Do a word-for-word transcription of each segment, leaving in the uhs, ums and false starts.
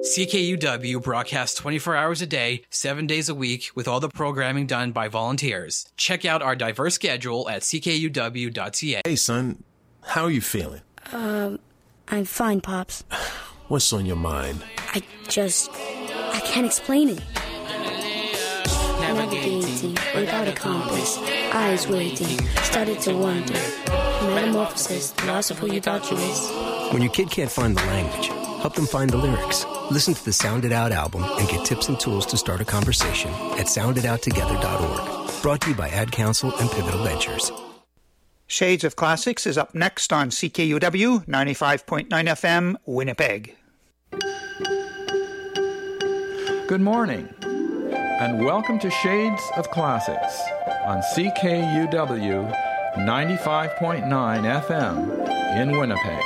C K U W broadcasts twenty-four hours a day, seven days a week, with all the programming done by volunteers. Check out our diverse schedule at c k u w dot c a. Hey, son, how are you feeling? Um, I'm fine, Pops. What's on your mind? I just... I can't explain it. Navigating without a compass, eyes waiting, started to wonder. Metamorphosis, the loss of who you thought you was. When your kid can't find the language, help them find the lyrics. Listen to the Sound It Out album and get tips and tools to start a conversation at sound it out together dot org. Brought to you by Ad Council and Pivotal Ventures. Shades of Classics is up next on C K U W ninety-five point nine F M, Winnipeg. Good morning, and welcome to Shades of Classics on C K U W ninety-five point nine F M in Winnipeg.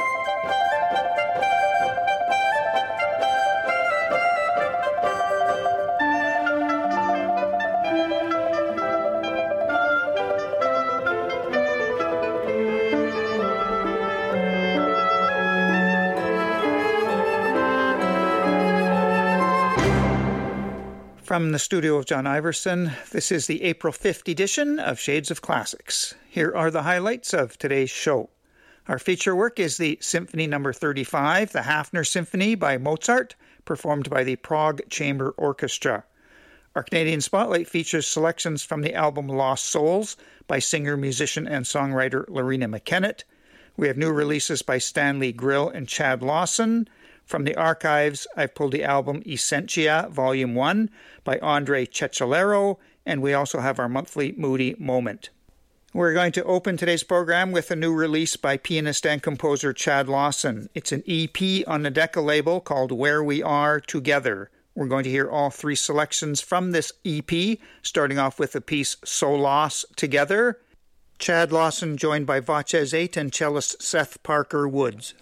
From the studio of John Iverson, this is the April fifth edition of Shades of Classics. Here are the highlights of today's show. Our feature work is the Symphony Number thirty-five, the Hafner Symphony by Mozart, performed by the Prague Chamber Orchestra. Our Canadian Spotlight features selections from the album Lost Souls by singer, musician, and songwriter Lorena McKennett. We have new releases by Stanley Grill and Chad Lawson. From the archives, I've pulled the album Essentia, Volume one by Andre Cecchellero, and we also have our monthly Moody Moment. We're going to open today's program with a new release by pianist and composer Chad Lawson. It's an E P on the Decca label called Where We Are Together. We're going to hear all three selections from this E P, starting off with the piece Solas Together. Chad Lawson joined by Voces eight and cellist Seth Parker Woods.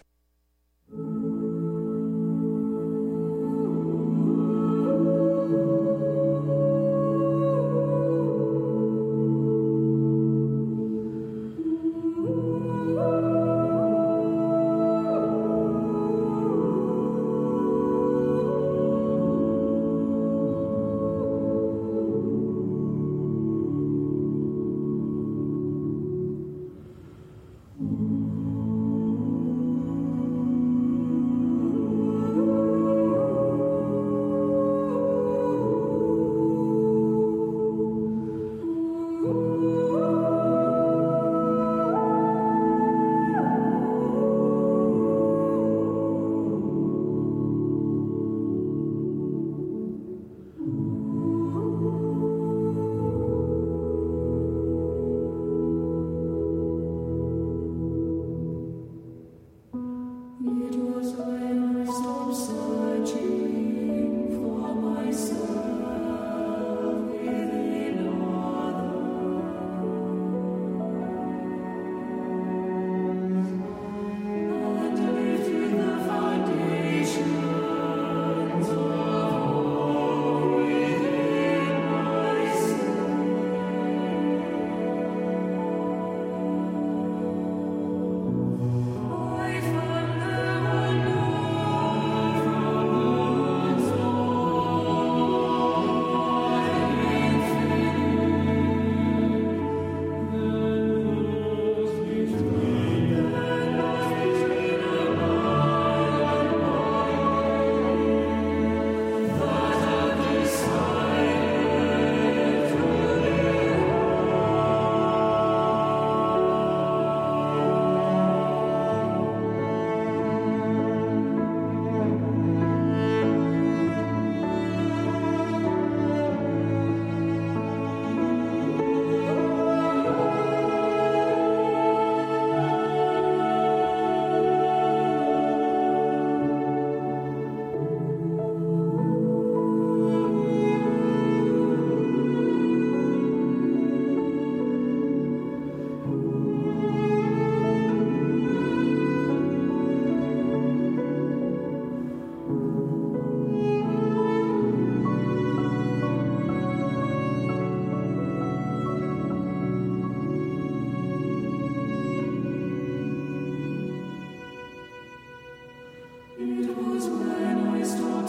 It was when I stopped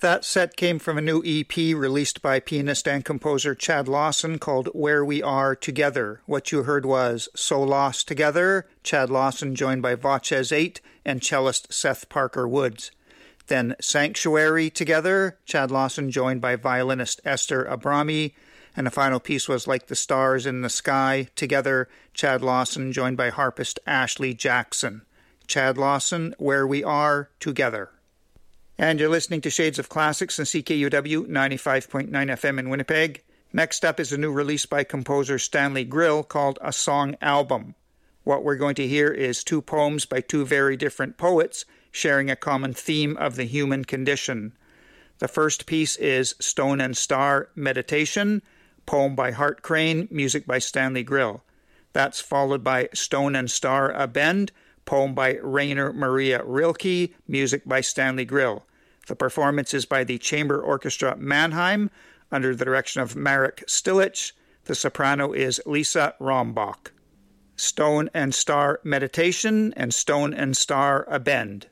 That set came from a new E P released by pianist and composer Chad Lawson called Where We Are Together. What you heard was So Lost Together, Chad Lawson joined by Vochez eight and cellist Seth Parker Woods. Then Sanctuary Together, Chad Lawson joined by violinist Esther Abrami. And the final piece was Like the Stars in the Sky Together, Chad Lawson joined by harpist Ashley Jackson. Chad Lawson, Where We Are Together. And you're listening to Shades of Classics on C K U W ninety-five point nine F M in Winnipeg. Next up is a new release by composer Stanley Grill called A Song Album. What we're going to hear is two poems by two very different poets sharing a common theme of the human condition. The first piece is Stone and Star Meditation, poem by Hart Crane, music by Stanley Grill. That's followed by Stone and Star A Bend, poem by Rainer Maria Rilke, music by Stanley Grill. The performance is by the Chamber Orchestra Mannheim under the direction of Marek Stilic. The soprano is Lisa Rombach. Stone and Star Meditation and Stone and Star A Bend.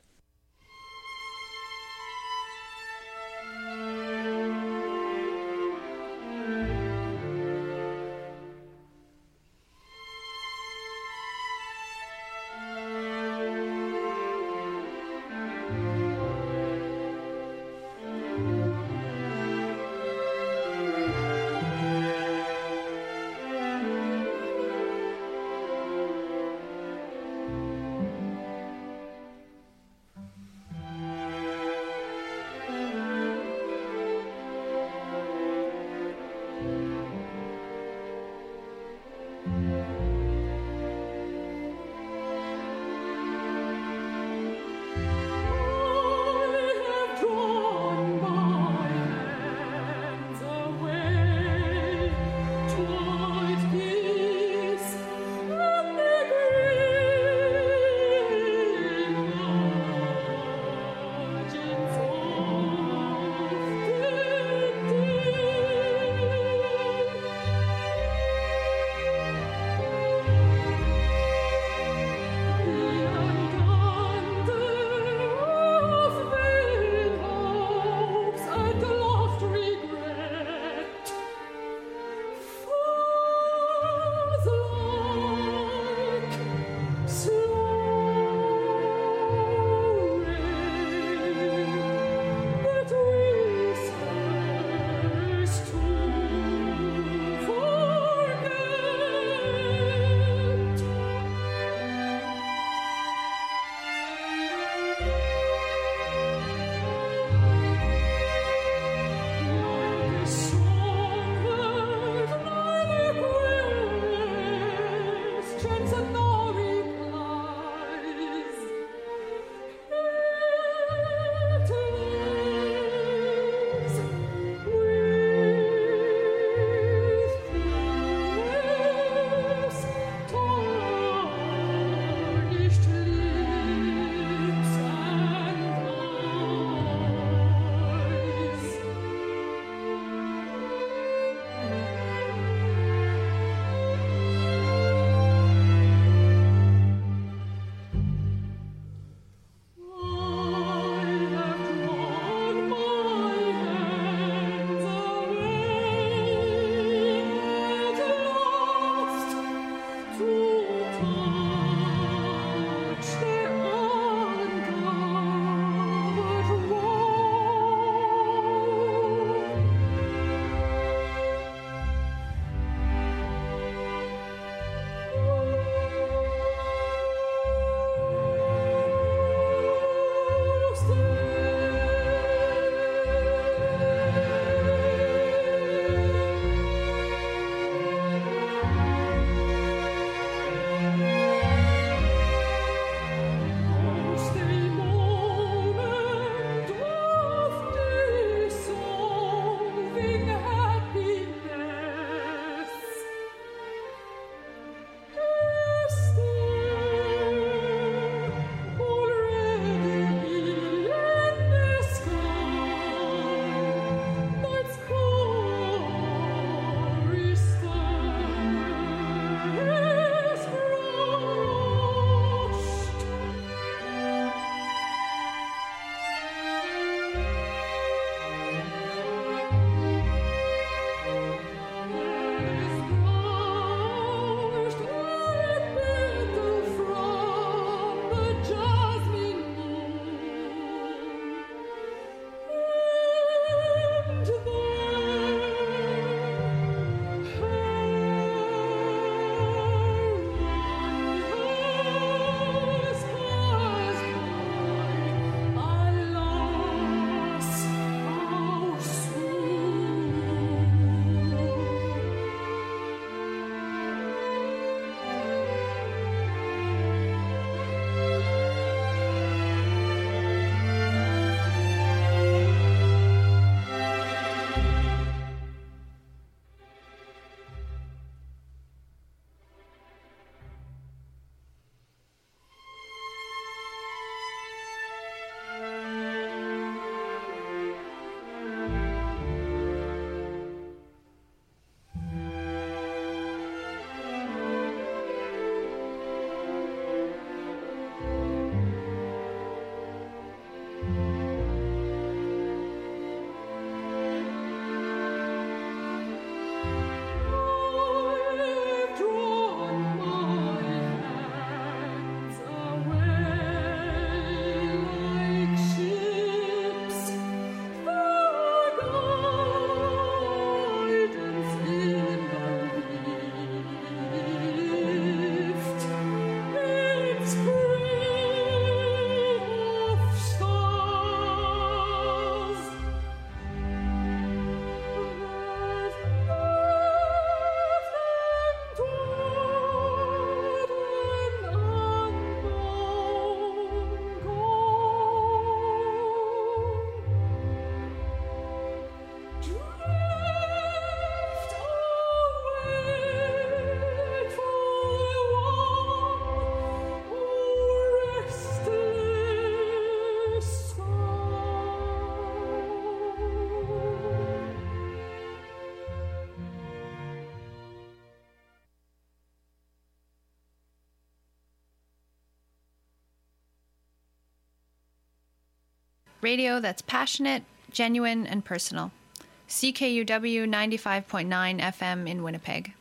Radio that's passionate, genuine, and personal. C K U W ninety-five point nine F M in Winnipeg.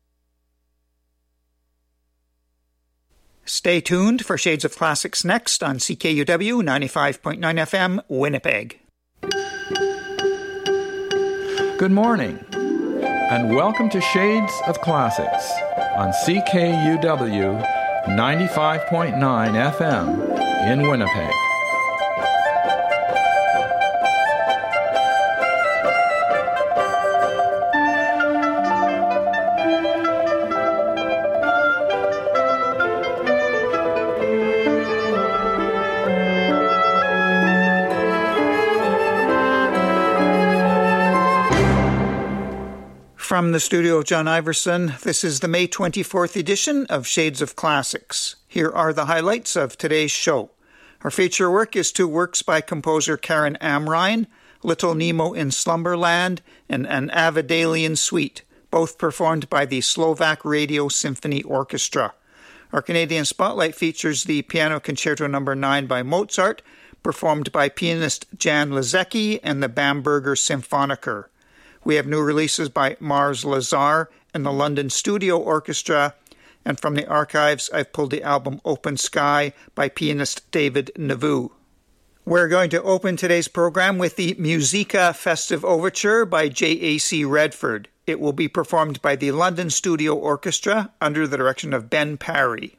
Stay tuned for Shades of Classics next on C K U W ninety-five point nine F M, Winnipeg. Good morning, and welcome to Shades of Classics on C K U W ninety-five point nine F M in Winnipeg. From the studio of John Iverson, this is the May twenty-fourth edition of Shades of Classics. Here are the highlights of today's show. Our feature work is two works by composer Karen Amrine, Little Nemo in Slumberland and An Avidalian Suite, both performed by the Slovak Radio Symphony Orchestra. Our Canadian Spotlight features the Piano Concerto number nine by Mozart, performed by pianist Jan Lezecki and the Bamberger Symphoniker. We have new releases by Mars Lazar and the London Studio Orchestra, and from the archives I've pulled the album Open Sky by pianist David Navu. We're going to open today's program with the Musica Festive Overture by J A C Redford. It will be performed by the London Studio Orchestra under the direction of Ben Parry.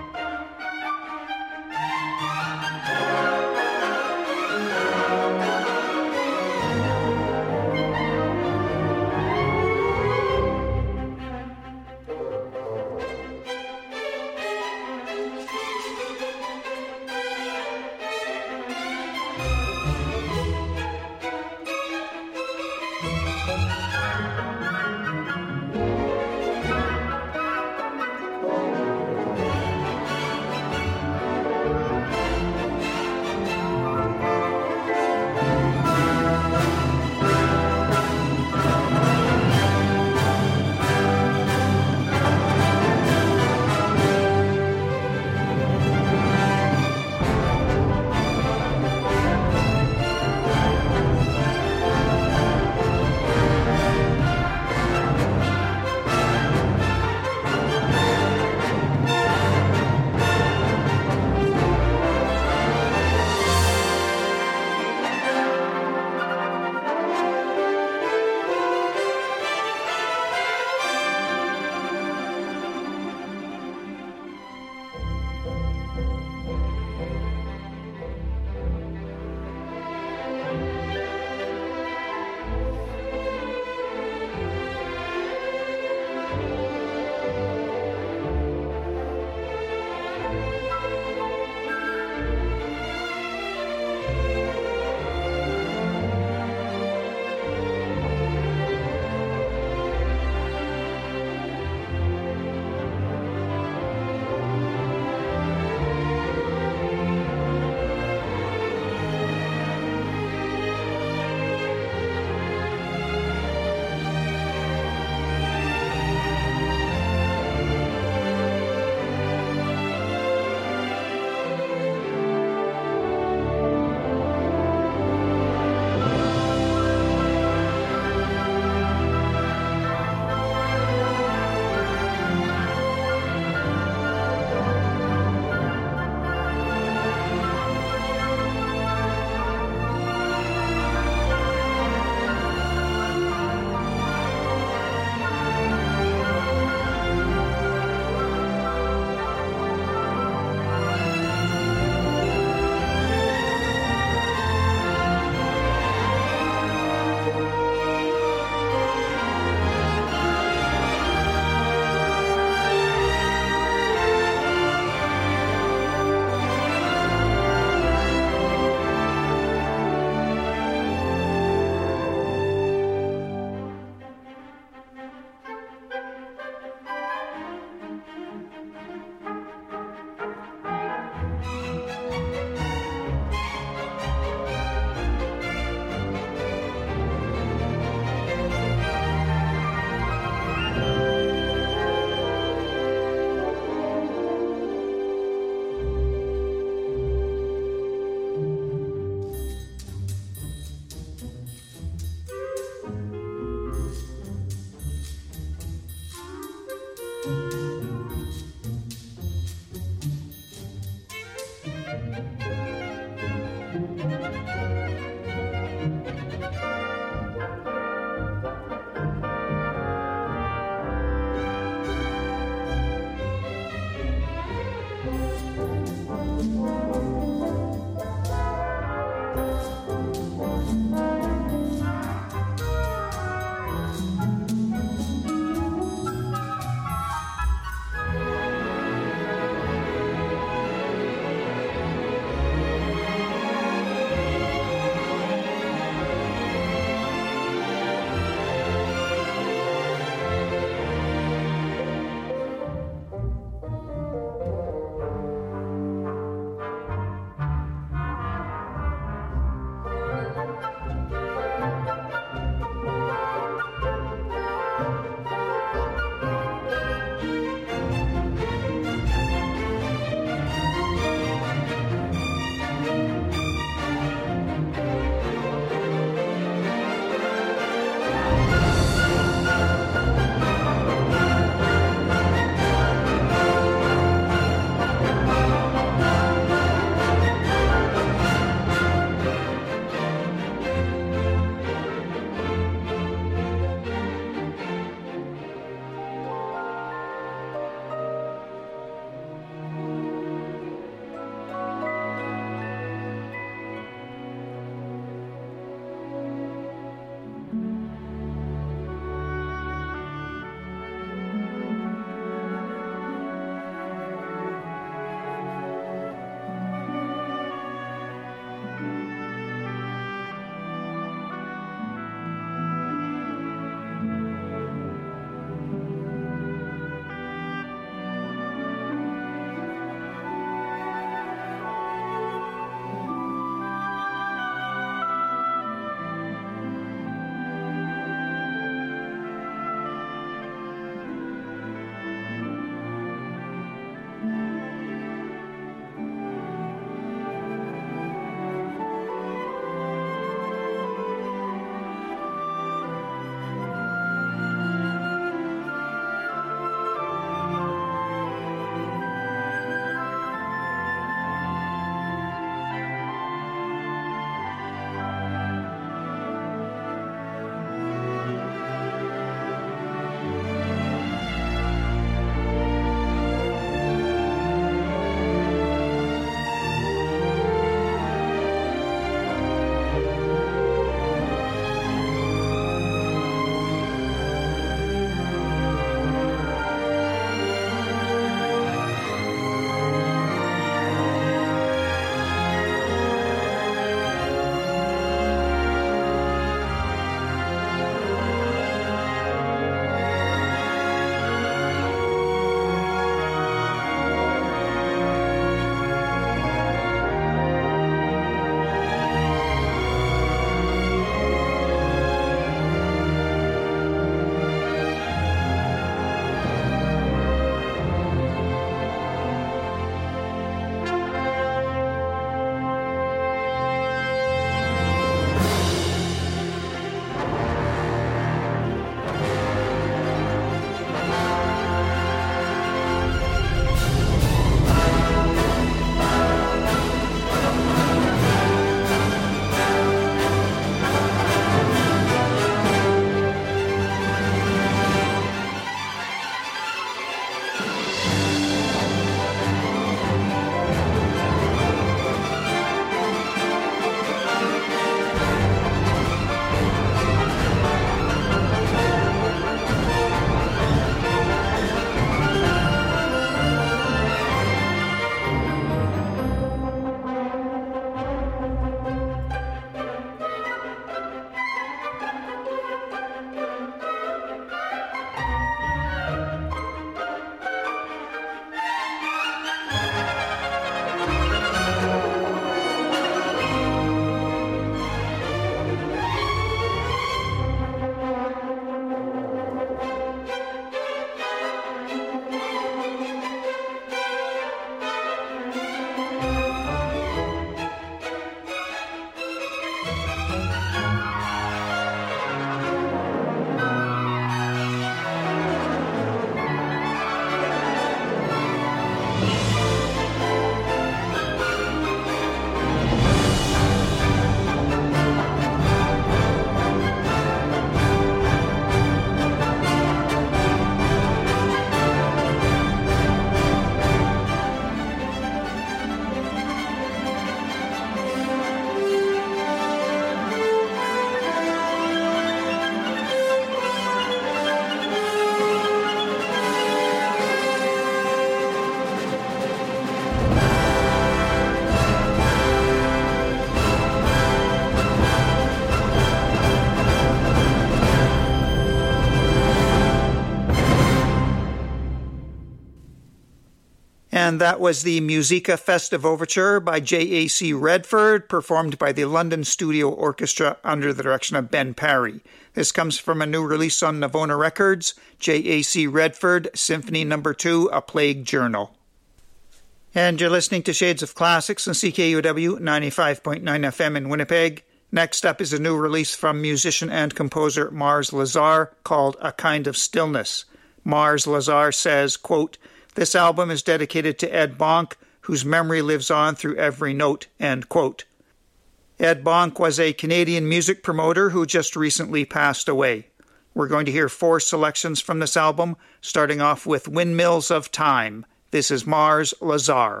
And that was the Musica Festive Overture by J A C Redford, performed by the London Studio Orchestra under the direction of Ben Parry. This comes from a new release on Navona Records, J A C Redford, Symphony Number two, A Plague Journal. And you're listening to Shades of Classics on C K U W ninety-five point nine F M in Winnipeg. Next up is a new release from musician and composer Mars Lazar called A Kind of Stillness. Mars Lazar says, quote, "This album is dedicated to Ed Bonk, whose memory lives on through every note," end quote. Ed Bonk was a Canadian music promoter who just recently passed away. We're going to hear four selections from this album, starting off with Windmills of Time. This is Mars Lazar.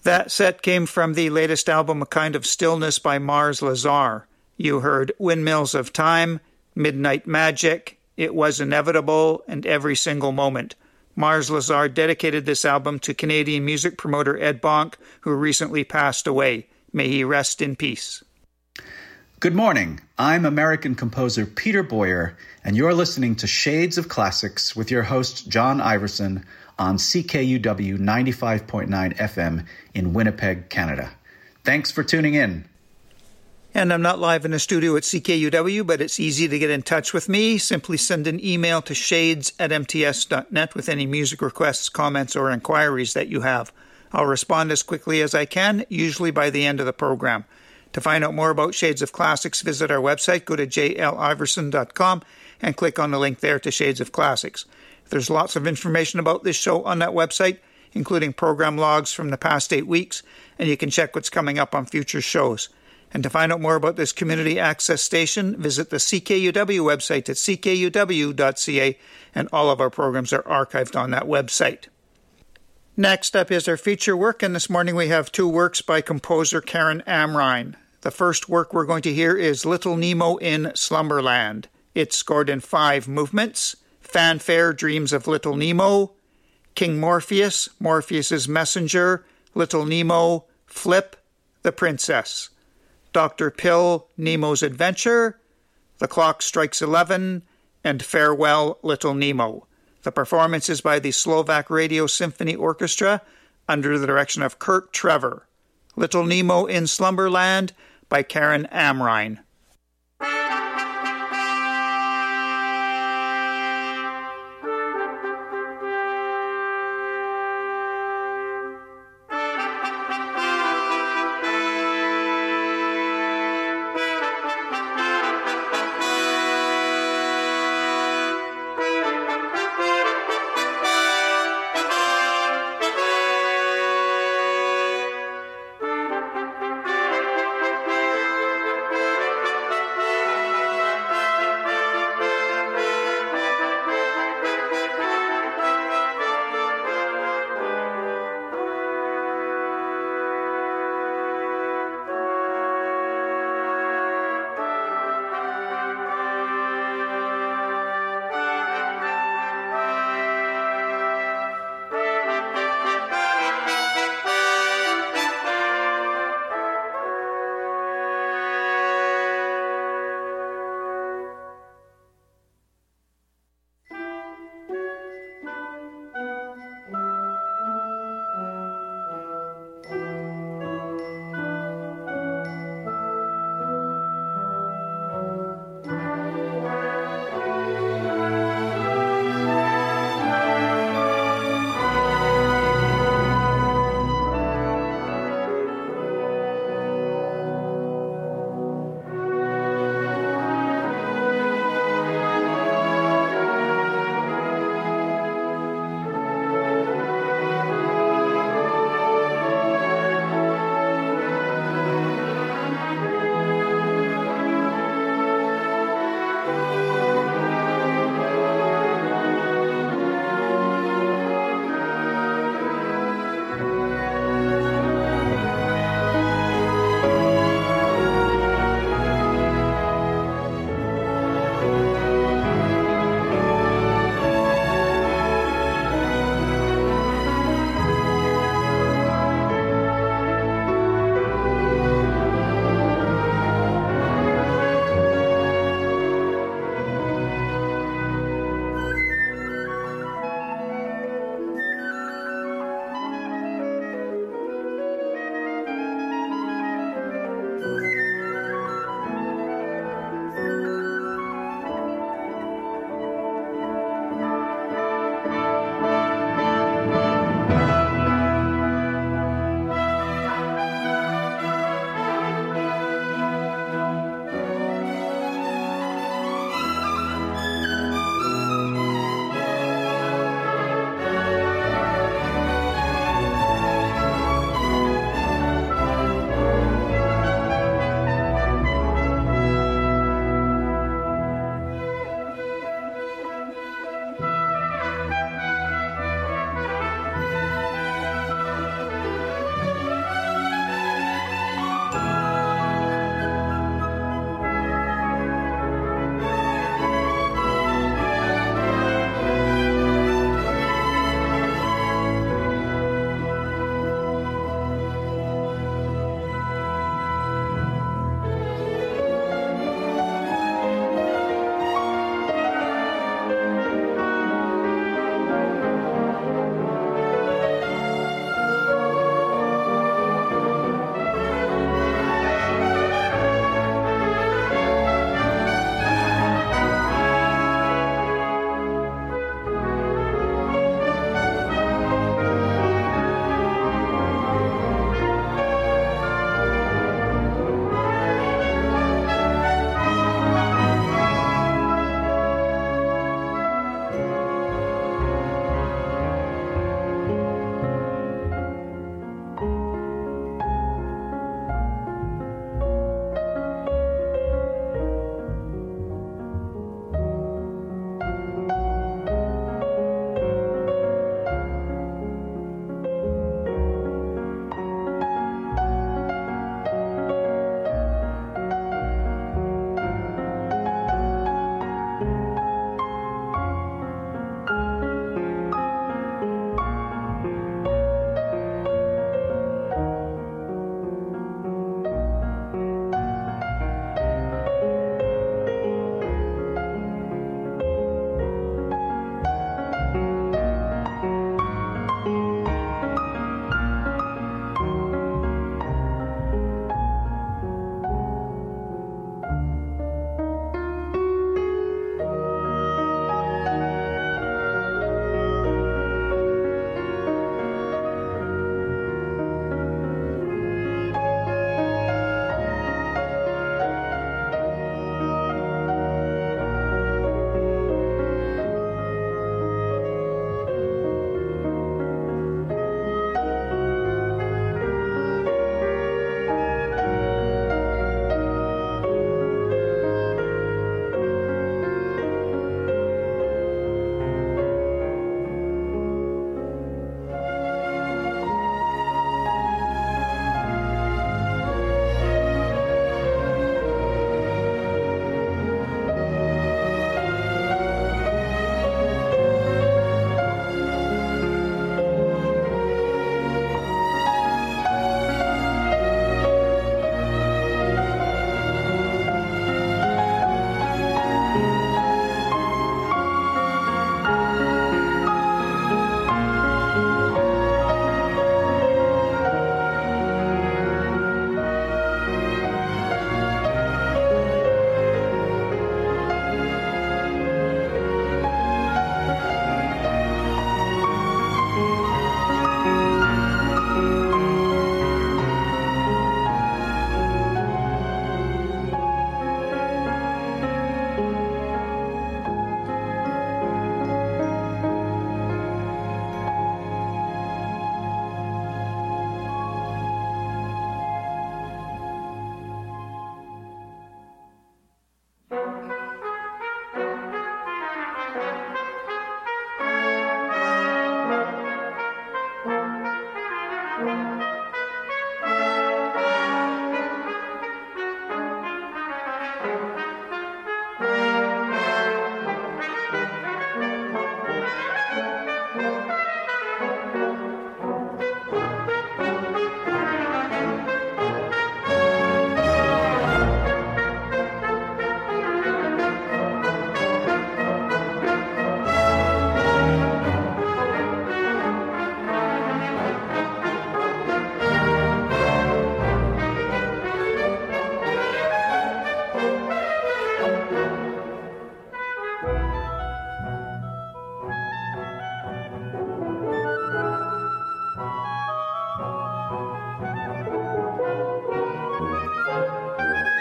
That set came from the latest album, A Kind of Stillness by Mars Lazar. You heard Windmills of Time, Midnight Magic, It Was Inevitable, and Every Single Moment. Mars Lazar dedicated this album to Canadian music promoter Ed Bonk, who recently passed away. May he rest in peace. Good morning. I'm American composer Peter Boyer, and you're listening to Shades of Classics with your host John Iverson on C K U W ninety-five point nine F M in Winnipeg, Canada. Thanks for tuning in. And I'm not live in the studio at C K U W, but it's easy to get in touch with me. Simply send an email to shades at m t s dot net with any music requests, comments, or inquiries that you have. I'll respond as quickly as I can, usually by the end of the program. To find out more about Shades of Classics, visit our website, go to j l iverson dot com, and click on the link there to Shades of Classics. There's lots of information about this show on that website, including program logs from the past eight weeks, and you can check what's coming up on future shows. And to find out more about this community access station, visit the C K U W website at c k u w dot c a, and all of our programs are archived on that website. Next up is our feature work, and this morning we have two works by composer Karen Amrine. The first work we're going to hear is Little Nemo in Slumberland. It's scored in five movements: Fanfare, Dreams of Little Nemo, King Morpheus, Morpheus's Messenger, Little Nemo, Flip, The Princess, Doctor Pill, Nemo's Adventure, The Clock Strikes Eleven, and Farewell, Little Nemo. The performance is by the Slovak Radio Symphony Orchestra under the direction of Kirk Trevor. Little Nemo in Slumberland by Karen Amrine.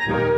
Bye.